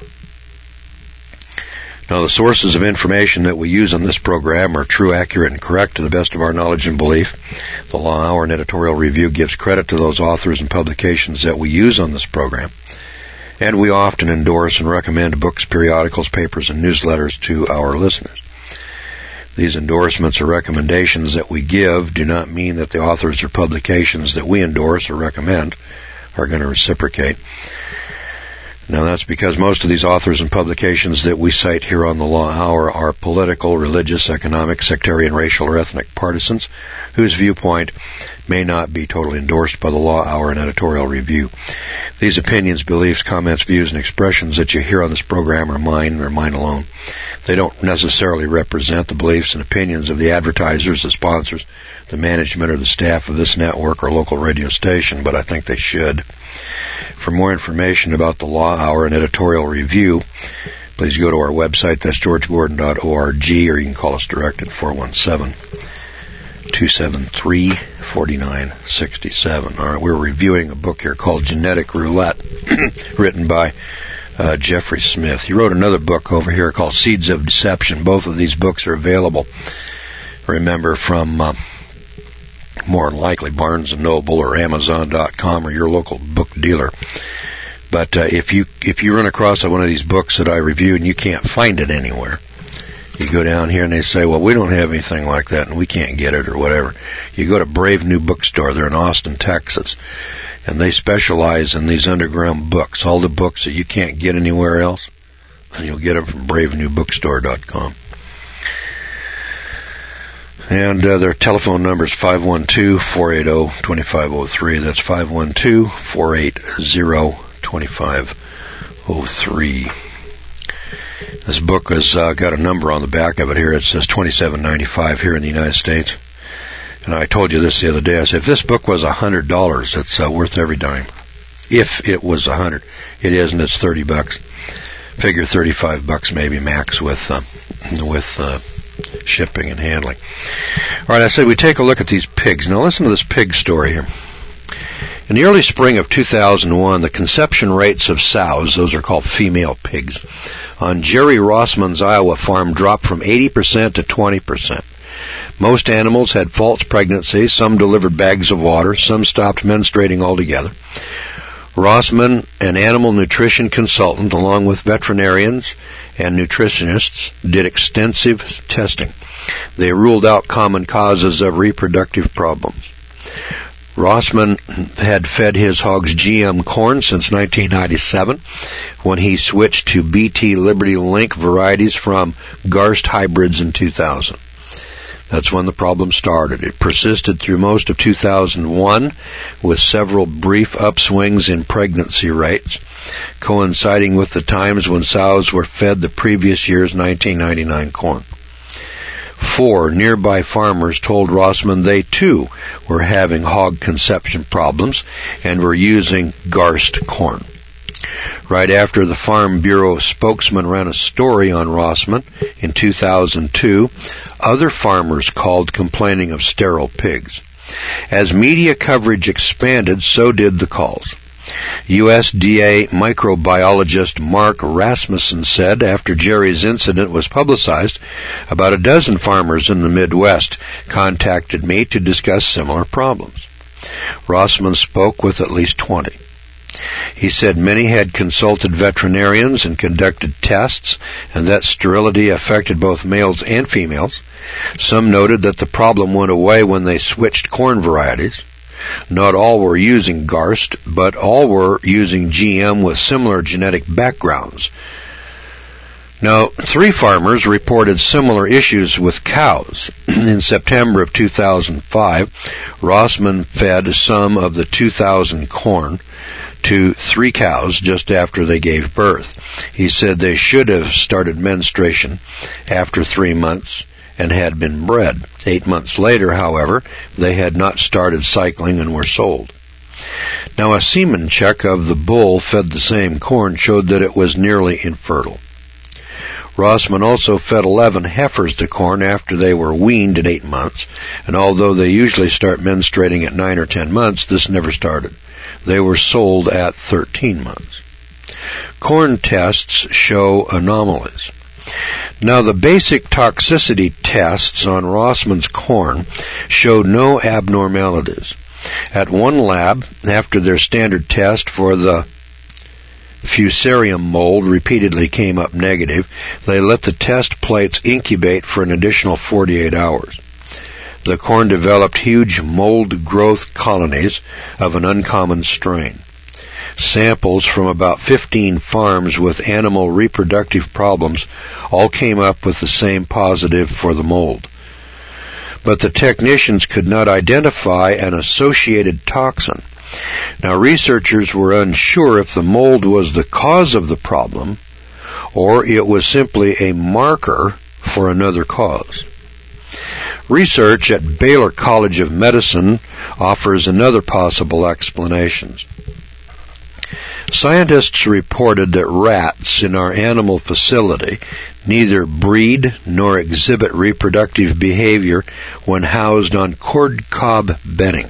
Now, the sources of information that we use on this program are true, accurate, and correct to the best of our knowledge and belief. The Law Hour and editorial review gives credit to those authors and publications that we use on this program. And we often endorse and recommend books, periodicals, papers, and newsletters to our listeners. These endorsements or recommendations that we give do not mean that the authors or publications that we endorse or recommend are going to reciprocate. Now, that's because most of these authors and publications that we cite here on the Law Hour are political, religious, economic, sectarian, racial, or ethnic partisans whose viewpoint may not be totally endorsed by the Law Hour and editorial review. These opinions, beliefs, comments, views, and expressions that you hear on this program are mine or mine alone. They don't necessarily represent the beliefs and opinions of the advertisers, the sponsors, the management, or the staff of this network or local radio station, but I think they should. For more information about the Law Hour and editorial review, please go to our website. That's george gordon dot org, or you can call us direct at four one seven, two seven three, four nine six seven. All right, we're reviewing a book here called Genetic Roulette, written by uh, Jeffrey Smith. He wrote another book over here called Seeds of Deception. Both of these books are available, remember, from uh, more than likely Barnes and Noble or Amazon dot com or your local book dealer. But uh, if you if you run across one of these books that I review and you can't find it anywhere, you go down here and they say, well, we don't have anything like that and we can't get it or whatever. You go to Brave New Bookstore. They're in Austin, Texas, and they specialize in these underground books, all the books that you can't get anywhere else, and you'll get them from brave new bookstore dot com. And uh, their telephone number is five one two, four eight zero, two five zero three. That's five one two, four eight zero, two twenty-five oh three. This book has uh, got a number on the back of it here. It says twenty-seven ninety-five here in the United States. And I told you this the other day. I said, if this book was one hundred dollars, it's uh, worth every dime. If it was one hundred dollars. It isn't. It's thirty bucks. Figure thirty-five bucks maybe max with uh, with uh, shipping and handling. All right, I said we take a look at these pigs. Now listen to this pig story here. In the early spring of two thousand one, the conception rates of sows, those are called female pigs, on Jerry Rossman's Iowa farm dropped from eighty percent to twenty percent. Most animals had false pregnancies, some delivered bags of water, some stopped menstruating altogether. Rossman, an animal nutrition consultant, along with veterinarians and nutritionists, did extensive testing. They ruled out common causes of reproductive problems. Rossman had fed his hogs G M corn since nineteen ninety-seven, when he switched to B T Liberty Link varieties from Garst hybrids in two thousand. That's when the problem started. It persisted through most of two thousand one, with several brief upswings in pregnancy rates, coinciding with the times when sows were fed the previous year's nineteen ninety-nine corn. Four nearby farmers told Rossman they too were having hog conception problems and were using Garst corn. Right after the Farm Bureau spokesman ran a story on Rossman in two thousand two, other farmers called complaining of sterile pigs. As media coverage expanded, so did the calls. U S D A microbiologist Mark Rasmussen said after Jerry's incident was publicized, about a dozen farmers in the Midwest contacted me to discuss similar problems. Rossman spoke with at least twenty. He said many had consulted veterinarians and conducted tests, and that sterility affected both males and females. Some noted that the problem went away when they switched corn varieties. Not all were using Garst, but all were using G M with similar genetic backgrounds. Now, three farmers reported similar issues with cows. In September of two thousand five, Rossman fed some of the two thousand corn to three cows just after they gave birth. He said they should have started menstruation after three months and had been bred. Eight months later, however, they had not started cycling and were sold. Now, a semen check of the bull fed the same corn showed that it was nearly infertile. Rossman also fed eleven heifers to corn after they were weaned at eight months, and although they usually start menstruating at nine or ten months, this never started. They were sold at thirteen months. Corn tests show anomalies. Now, the basic toxicity tests on Rossman's corn showed no abnormalities. At one lab, after their standard test for the Fusarium mold repeatedly came up negative, they let the test plates incubate for an additional forty-eight hours. The corn developed huge mold growth colonies of an uncommon strain. Samples from about fifteen farms with animal reproductive problems all came up with the same positive for the mold. But the technicians could not identify an associated toxin. Now, researchers were unsure if the mold was the cause of the problem or it was simply a marker for another cause. Research at Baylor College of Medicine offers another possible explanation. Scientists reported that rats in our animal facility neither breed nor exhibit reproductive behavior when housed on cord cob bedding.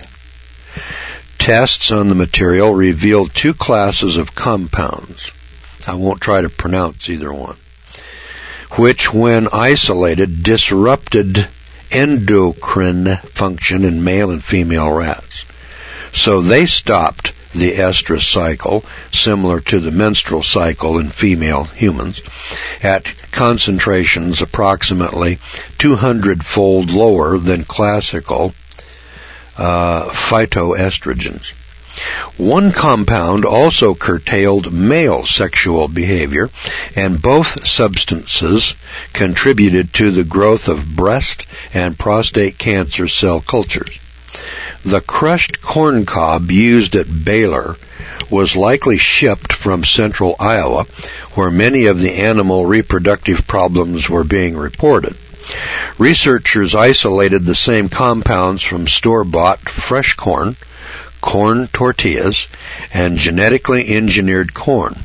Tests on the material revealed two classes of compounds. I won't try to pronounce either one, which, when isolated, disrupted endocrine function in male and female rats. So they stopped the estrous cycle, similar to the menstrual cycle in female humans, at concentrations approximately two hundred fold lower than classical uh, phytoestrogens. One compound also curtailed male sexual behavior, and both substances contributed to the growth of breast and prostate cancer cell cultures. The crushed corn cob used at Baylor was likely shipped from central Iowa, where many of the animal reproductive problems were being reported. Researchers isolated the same compounds from store-bought fresh corn, corn tortillas, and genetically engineered corn.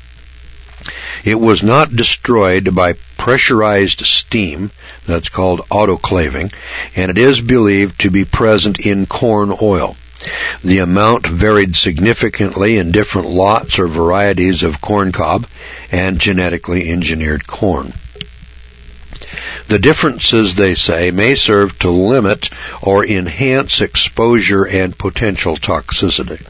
It was not destroyed by pressurized steam, that's called autoclaving, and it is believed to be present in corn oil. The amount varied significantly in different lots or varieties of corn cob and genetically engineered corn. The differences, they say, may serve to limit or enhance exposure and potential toxicity.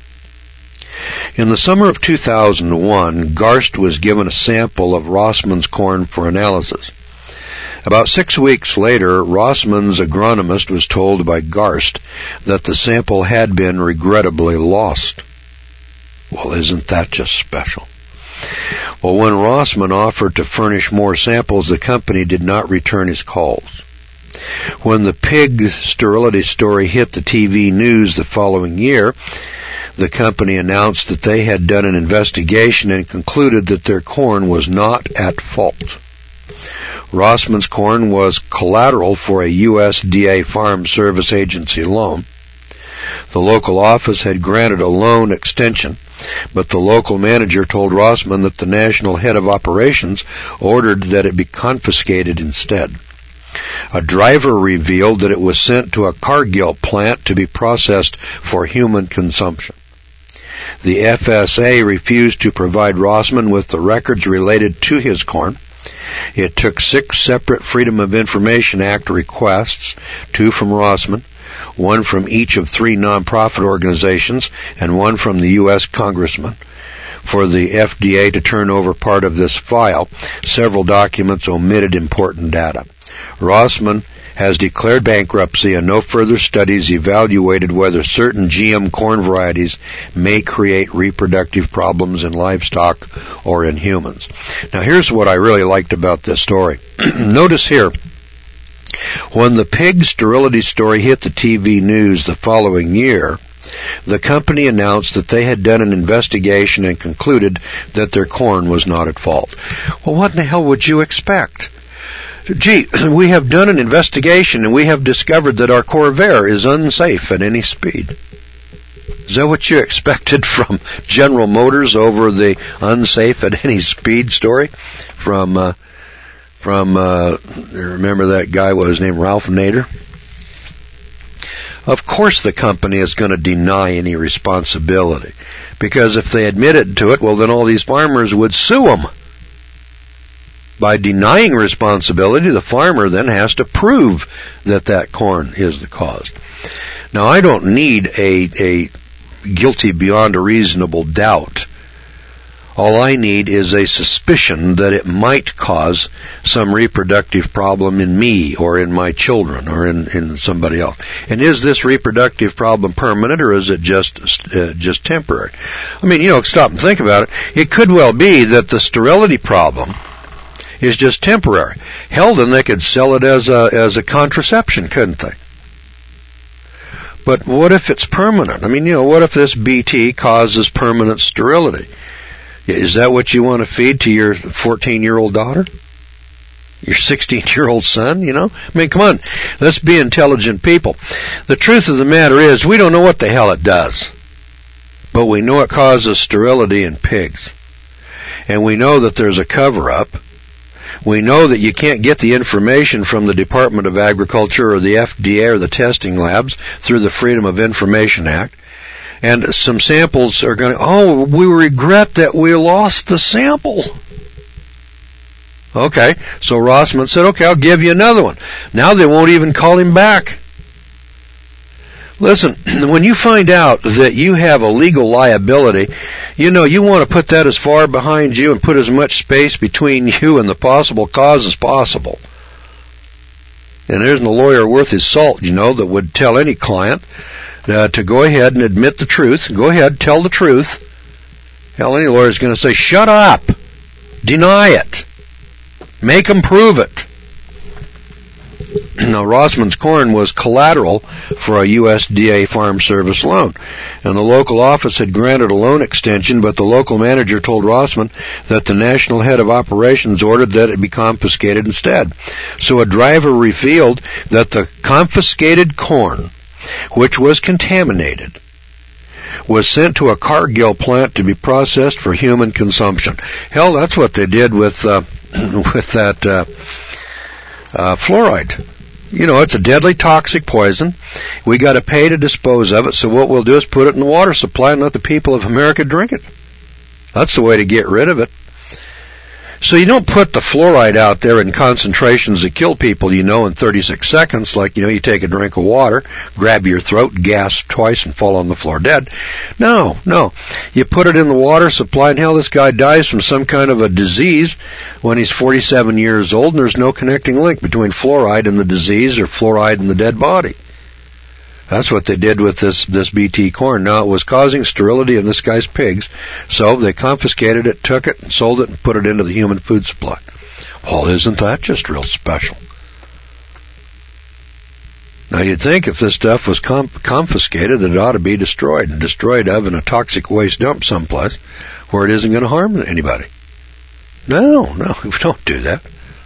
In the summer of two thousand one, Garst was given a sample of Rossmann's corn for analysis. About six weeks later, Rossmann's agronomist was told by Garst that the sample had been regrettably lost. Well, isn't that just special? Well, when Rossmann offered to furnish more samples, the company did not return his calls. When the pig sterility story hit the T V news the following year, the company announced that they had done an investigation and concluded that their corn was not at fault. Rossmann's corn was collateral for a U S D A Farm Service Agency loan. The local office had granted a loan extension, but the local manager told Rossmann that the national head of operations ordered that it be confiscated instead. A driver revealed that it was sent to a Cargill plant to be processed for human consumption. The F S A refused to provide Rossmann with the records related to his corn. It took six separate Freedom of Information Act requests, two from Rossmann, one from each of three nonprofit organizations, and one from the U S congressman, for the F D A to turn over part of this file. Several documents omitted important data. Rossmann has declared bankruptcy, and no further studies evaluated whether certain G M corn varieties may create reproductive problems in livestock or in humans. Now, here's what I really liked about this story. Notice here, when the pig sterility story hit the T V news the following year, the company announced that they had done an investigation and concluded that their corn was not at fault. Well, what in the hell would you expect? Gee, we have done an investigation and we have discovered that our Corvair is unsafe at any speed. Is that what you expected from General Motors over the unsafe at any speed story? From, uh, from, uh, remember that guy, what was his name, Ralph Nader? Of course the company is going to deny any responsibility, because if they admitted to it, well, then all these farmers would sue them. By denying responsibility, the farmer then has to prove that that corn is the cause. Now, I don't need a, a guilty beyond a reasonable doubt. All I need is a suspicion that it might cause some reproductive problem in me or in my children or in, in somebody else. And is this reproductive problem permanent, or is it just uh, just temporary? I mean, you know, stop and think about it. It could well be that the sterility problem is just temporary. Hell, then they could sell it as a as a contraception, couldn't they? But what if it's permanent? I mean, you know, what if this B T causes permanent sterility? Is that what you want to feed to your fourteen-year-old daughter? Your sixteen-year-old son, you know? I mean, come on. Let's be intelligent people. The truth of the matter is, we don't know what the hell it does. But we know it causes sterility in pigs. And we know that there's a cover-up. We know that you can't get the information from the Department of Agriculture or the F D A or the testing labs through the Freedom of Information Act. And some samples are going to, oh, we regret that we lost the sample. Okay, so Rossmann said, okay, I'll give you another one. Now they won't even call him back. Listen, when you find out that you have a legal liability, you know, you want to put that as far behind you and put as much space between you and the possible cause as possible. And there isn't a lawyer worth his salt, you know, that would tell any client uh, to go ahead and admit the truth. Go ahead, tell the truth. Hell, any lawyer is going to say, shut up. Deny it. Make them prove it. Now, Rossman's corn was collateral for a U S D A Farm Service loan, and the local office had granted a loan extension, but the local manager told Rossman that the national head of operations ordered that it be confiscated instead. So a driver revealed that the confiscated corn, which was contaminated, was sent to a Cargill plant to be processed for human consumption. Hell, that's what they did with uh, with that uh, uh, fluoride. You know, it's a deadly toxic poison. We got to pay to dispose of it, so what we'll do is put it in the water supply and let the people of America drink it. That's the way to get rid of it. So you don't put the fluoride out there in concentrations that kill people, you know, in thirty-six seconds, like, you know, you take a drink of water, grab your throat, gasp twice, and fall on the floor dead. No, no. You put it in the water supply, and hell, this guy dies from some kind of a disease when he's forty-seven years old, and there's no connecting link between fluoride and the disease or fluoride and the dead body. That's what they did with this, this B T corn. Now, it was causing sterility in this guy's pigs, so they confiscated it, took it, and sold it, and put it into the human food supply. Well, isn't that just real special? Now, you'd think if this stuff was com- confiscated, that it ought to be destroyed, and destroyed of in a toxic waste dump someplace where it isn't going to harm anybody. No, no, we don't do that.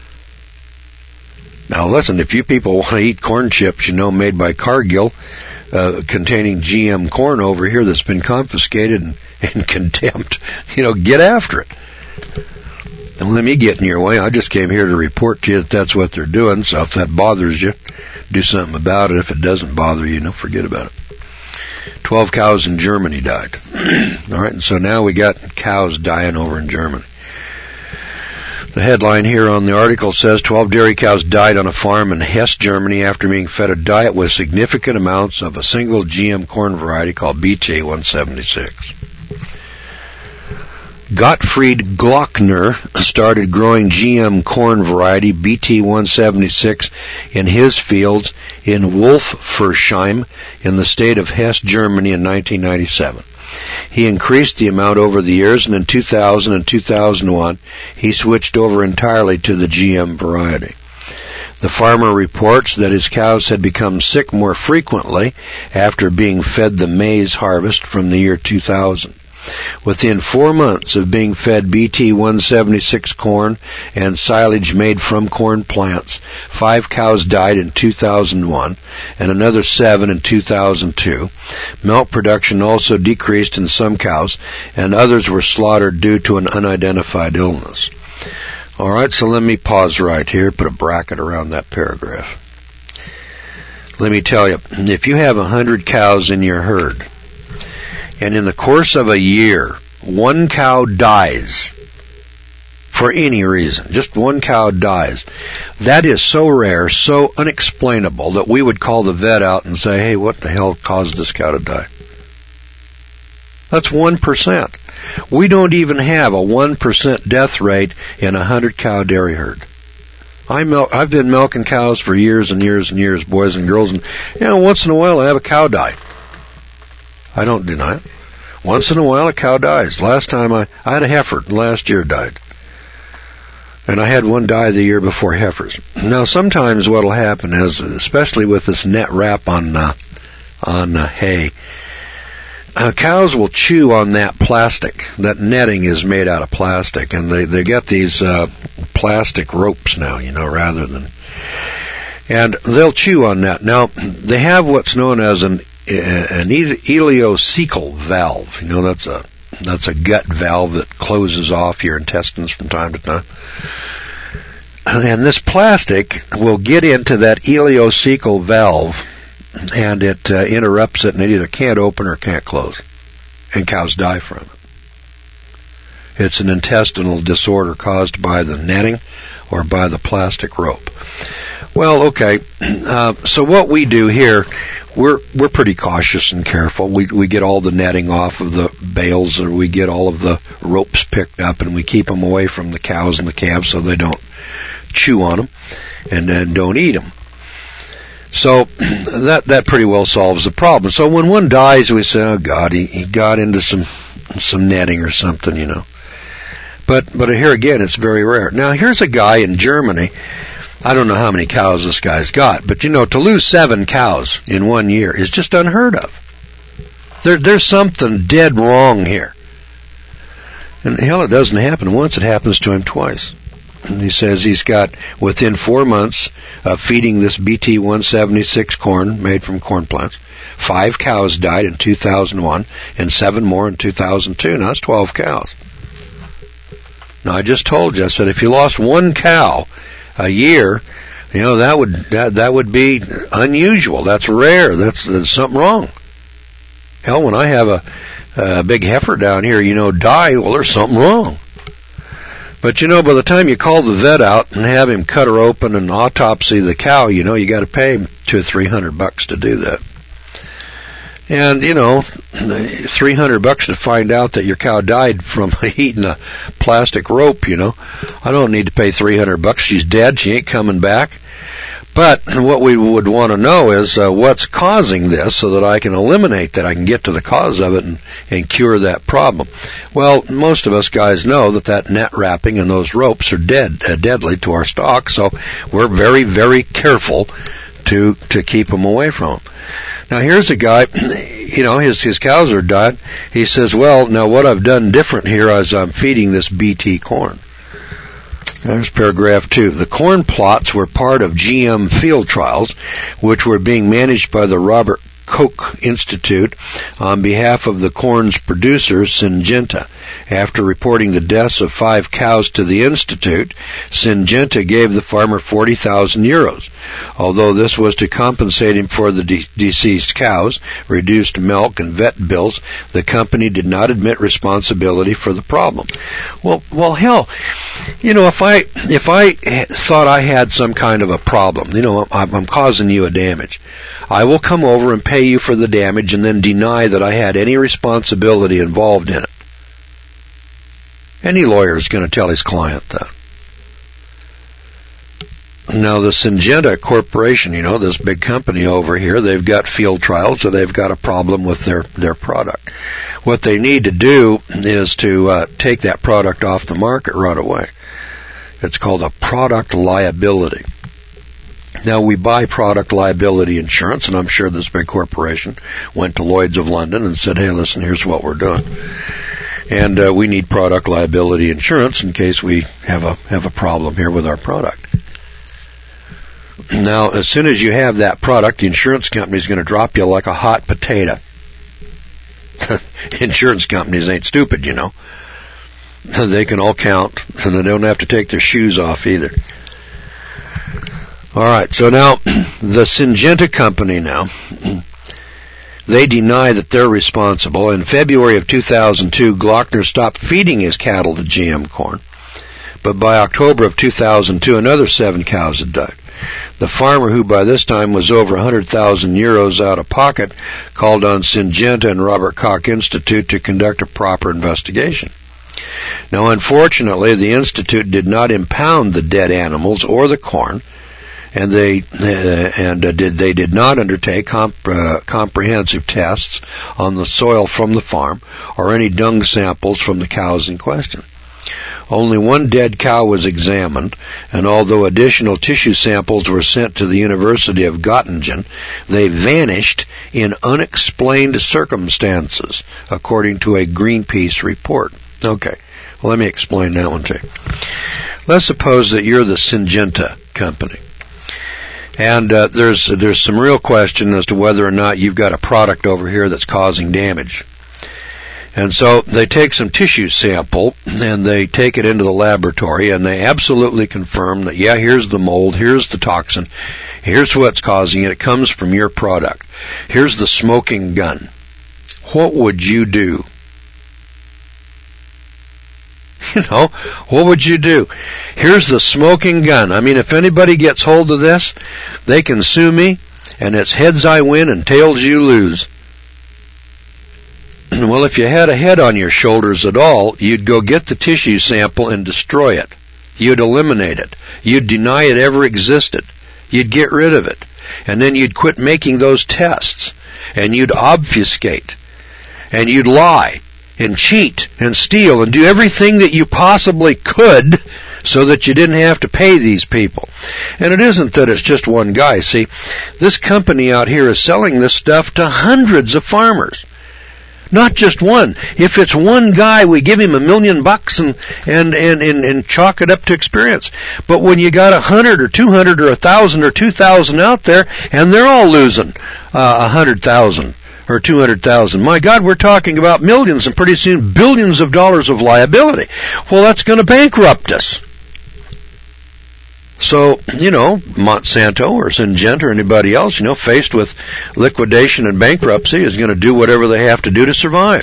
Now listen, if you people want to eat corn chips, you know, made by Cargill, uh, containing G M corn over here that's been confiscated and, and condemned, you know, get after it. Don't let me get in your way. I just came here to report to you that that's what they're doing, so if that bothers you, do something about it. If it doesn't bother you, no, forget about it. Twelve cows in Germany died. All right, and so now we got cows dying over in Germany. The headline here on the article says twelve dairy cows died on a farm in Hesse, Germany after being fed a diet with significant amounts of a single G M corn variety called B T one seventy-six. Gottfried Glockner started growing G M corn variety B T one seventy-six in his fields in Wolfersheim in the state of Hesse, Germany in nineteen ninety-seven. He increased the amount over the years, and in two thousand and two thousand one, he switched over entirely to the G M variety. The farmer reports that his cows had become sick more frequently after being fed the maize harvest from the year two thousand. Within four months of being fed B T one seventy-six corn and silage made from corn plants, five cows died in two thousand one and another seven in two thousand two. Milk production also decreased in some cows, and others were slaughtered due to an unidentified illness. All right, so let me pause right here, put a bracket around that paragraph. Let me tell you, if you have a hundred cows in your herd, and in the course of a year, one cow dies for any reason, just one cow dies, that is so rare, so unexplainable, that we would call the vet out and say, hey, what the hell caused this cow to die? That's one percent. We don't even have a one percent death rate in a hundred-cow dairy herd. I milk, I've been milking cows for years and years and years, boys and girls, and you know, once in a while I have a cow die. I don't deny it. Once in a while a cow dies. Last time I, I had a heifer, last year died. And I had one die the year before heifers. Now sometimes what'll happen is, especially with this net wrap on, uh, on uh, hay, uh, cows will chew on that plastic. That netting is made out of plastic, and they, they get these, uh, plastic ropes now, you know, rather than, and they'll chew on that. Now, they have what's known as an an ileocecal valve. You know, that's a that's a gut valve that closes off your intestines from time to time. And this plastic will get into that ileocecal valve, and it uh, interrupts it, and it either can't open or can't close, and cows die from it. It's an intestinal disorder caused by the netting or by the plastic rope. Well, okay, uh, so what we do here, we're we're pretty cautious and careful. We we get all the netting off of the bales, or we get all of the ropes picked up, and we keep them away from the cows and the calves so they don't chew on them and then don't eat them. So that that pretty well solves the problem. So when one dies, we say, oh God, he, he got into some some netting or something, you know. But but here again, it's very rare. Now here's a guy in Germany I don't know how many cows this guy's got, but you know, to lose seven cows in one year is just unheard of. There, there's something dead wrong here. And hell, it doesn't happen once, it happens to him twice. And he says he's got, within four months of feeding this B T one seventy-six corn made from corn plants, five cows died in two thousand one and seven more in two thousand two. Now that's twelve cows. Now I just told you, I said if you lost one cow a year, you know, that would that, that would be unusual. That's rare. That's, that's something wrong. Hell, when I have a, a big heifer down here, you know, die, well, there's something wrong. But, you know, by the time you call the vet out and have him cut her open and autopsy the cow, you know, you got to pay him two or three hundred bucks to do that. And, you know, three hundred bucks to find out that your cow died from eating a plastic rope, you know. I don't need to pay three hundred bucks. She's dead. She ain't coming back. But what we would want to know is uh, what's causing this so that I can eliminate that. I can get to the cause of it and, and cure that problem. Well, most of us guys know that that net wrapping and those ropes are dead, uh, deadly to our stock, so we're very, very careful to to keep them away from them. Now, here's a guy, you know, his his cows are dead. He says, well, now what I've done different here is I'm feeding this B T corn. There's paragraph two. The corn plots were part of G M field trials, which were being managed by the Robert Koch Institute on behalf of the corn's producer, Syngenta. After reporting the deaths of five cows to the Institute, Syngenta gave the farmer forty thousand euros. Although this was to compensate him for the de- deceased cows, reduced milk, and vet bills, the company did not admit responsibility for the problem. Well, well, hell, you know, if I if I thought I had some kind of a problem, you know, I'm, I'm causing you a damage, I will come over and pay you for the damage and then deny that I had any responsibility involved in it. Any lawyer is going to tell his client that. Now, the Syngenta Corporation, you know, this big company over here, they've got field trials, so they've got a problem with their, their product. What they need to do is to uh, take that product off the market right away. It's called a product liability. Now, we buy product liability insurance, and I'm sure this big corporation went to Lloyd's of London and said, hey, listen, here's what we're doing. And uh, we need product liability insurance in case we have a have a problem here with our product. Now, as soon as you have that product, the insurance company is going to drop you like a hot potato. Insurance companies ain't stupid, you know. They can all count, and they don't have to take their shoes off either. All right, so now the Syngenta company now, they deny that they're responsible. In February of two thousand two, Glockner stopped feeding his cattle to G M corn. But by October of two thousand two, another seven cows had died. The farmer, who by this time was over one hundred thousand euros out of pocket, called on Syngenta and Robert Koch Institute to conduct a proper investigation. Now, unfortunately, the Institute did not impound the dead animals or the corn, and they uh, and uh, did they did not undertake comp, uh, comprehensive tests on the soil from the farm or any dung samples from the cows in question. Only one dead cow was examined, and although additional tissue samples were sent to the University of Göttingen, they vanished in unexplained circumstances, according to a Greenpeace report. Okay, well, let me explain that one to you. Let's suppose that you're the Syngenta company. And uh, there's there's some real question as to whether or not you've got a product over here that's causing damage. And so they take some tissue sample and they take it into the laboratory and they absolutely confirm that, yeah, here's the mold, here's the toxin, here's what's causing it, it comes from your product. Here's the smoking gun. What would you do? You know, what would you do? Here's the smoking gun. I mean, if anybody gets hold of this, they can sue me, and it's heads I win and tails you lose. Well, if you had a head on your shoulders at all, you'd go get the tissue sample and destroy it. You'd eliminate it. You'd deny it ever existed. You'd get rid of it. And then you'd quit making those tests. And you'd obfuscate. And you'd lie. and cheat and steal and do everything that you possibly could so that you didn't have to pay these people. And it isn't that it's just one guy. See, this company out here is selling this stuff to hundreds of farmers. Not just one. If it's one guy, we give him a million bucks and, and, and, and, and chalk it up to experience. But when you got a hundred or two hundred or a thousand or two thousand out there, and they're all losing uh, a hundred thousand or two hundred thousand, my God, we're talking about millions and pretty soon billions of dollars of liability. Well, that's going to bankrupt us. So, you know, Monsanto or Syngenta or anybody else, you know, faced with liquidation and bankruptcy is going to do whatever they have to do to survive.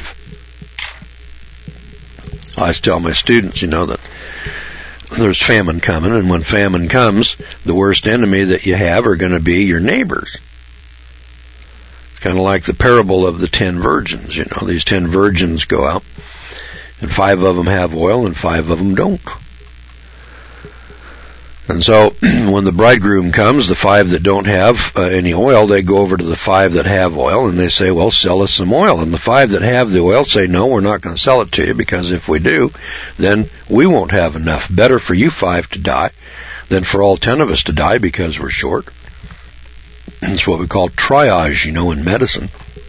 I always tell my students, you know, that there's famine coming, and when famine comes, the worst enemy that you have are going to be your neighbors. It's kind of like the parable of the ten virgins, you know. These ten virgins go out, and five of them have oil and five of them don't. And so when the bridegroom comes, the five that don't have uh, any oil, they go over to the five that have oil and they say, well, sell us some oil. And the five that have the oil say, no, we're not going to sell it to you, because if we do, then we won't have enough. Better for you five to die than for all ten of us to die because we're short. It's what we call triage, you know, in medicine.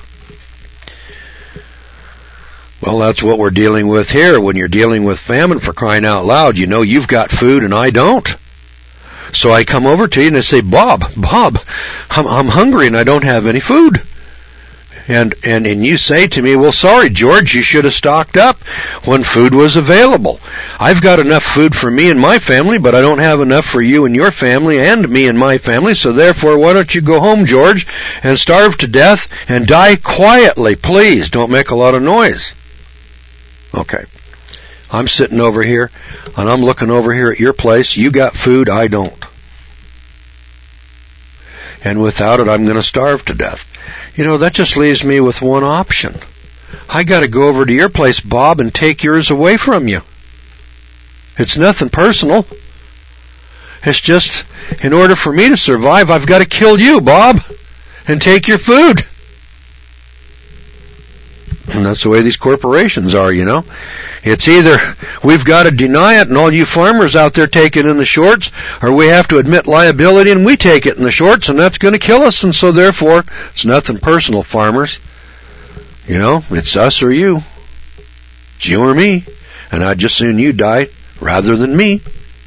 Well, that's what we're dealing with here. When you're dealing with famine, for crying out loud, you know you've got food and I don't. So I come over to you and I say, Bob, Bob, I'm, I'm hungry and I don't have any food. And, and, and you say to me, well, sorry, George, you should have stocked up when food was available. I've got enough food for me and my family, but I don't have enough for you and your family and me and my family, so therefore why don't you go home, George, and starve to death and die quietly, please. Don't make a lot of noise. Okay. I'm sitting over here, and I'm looking over here at your place. You got food, I don't. And without it, I'm going to starve to death. You know, that just leaves me with one option. I got to go over to your place, Bob, and take yours away from you. It's nothing personal. It's just, in order for me to survive, I've got to kill you, Bob, and take your food. And that's the way these corporations are, you know. It's either we've got to deny it and all you farmers out there take it in the shorts, or we have to admit liability and we take it in the shorts, and that's going to kill us. And so therefore, it's nothing personal, farmers. You know, it's us or you. It's you or me. And I'd just soon you die rather than me.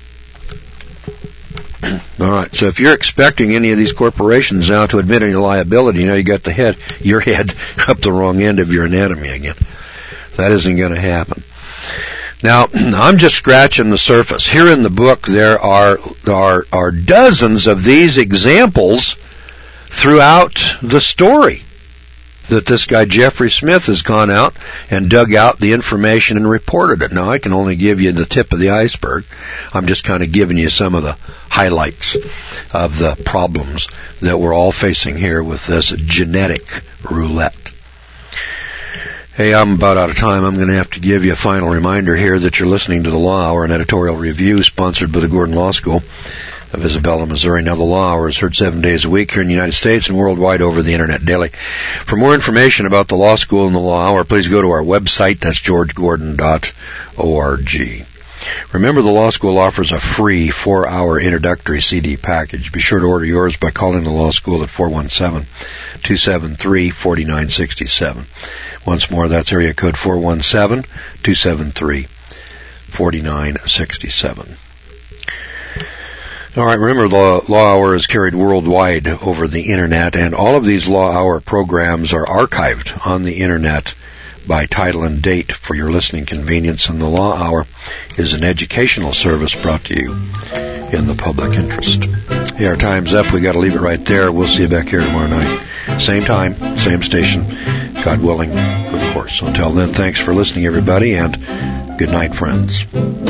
All right, so if you're expecting any of these corporations now to admit any liability, you know, you got the head, your head up the wrong end of your anatomy again. That isn't going to happen. Now, I'm just scratching the surface. Here in the book, there are, are, are dozens of these examples throughout the story that this guy Jeffrey Smith has gone out and dug out the information and reported it. Now, I can only give you the tip of the iceberg. I'm just kind of giving you some of the highlights of the problems that we're all facing here with this genetic roulette. Hey, I'm about out of time. I'm going to have to give you a final reminder here that you're listening to the Law Hour, an editorial review sponsored by the Gordon Law School of Isabella, Missouri. Now, the Law Hour is heard seven days a week here in the United States and worldwide over the Internet daily. For more information about the Law School and the Law Hour, please go to our website. That's george gordon dot org. Remember, the Law School offers a free four-hour introductory C D package. Be sure to order yours by calling the Law School at four one seven, two seven three, four nine six seven. Once more, that's area code four one seven, two seven three, four nine six seven. All right, remember, the Law Hour is carried worldwide over the Internet, and all of these Law Hour programs are archived on the Internet by title and date for your listening convenience, and the Law Hour is an educational service brought to you in the public interest. Hey, our time's up. We got to leave it right there. We'll see you back here tomorrow night. Same time, same station, God willing, of course. Until then, thanks for listening, everybody, and good night, friends.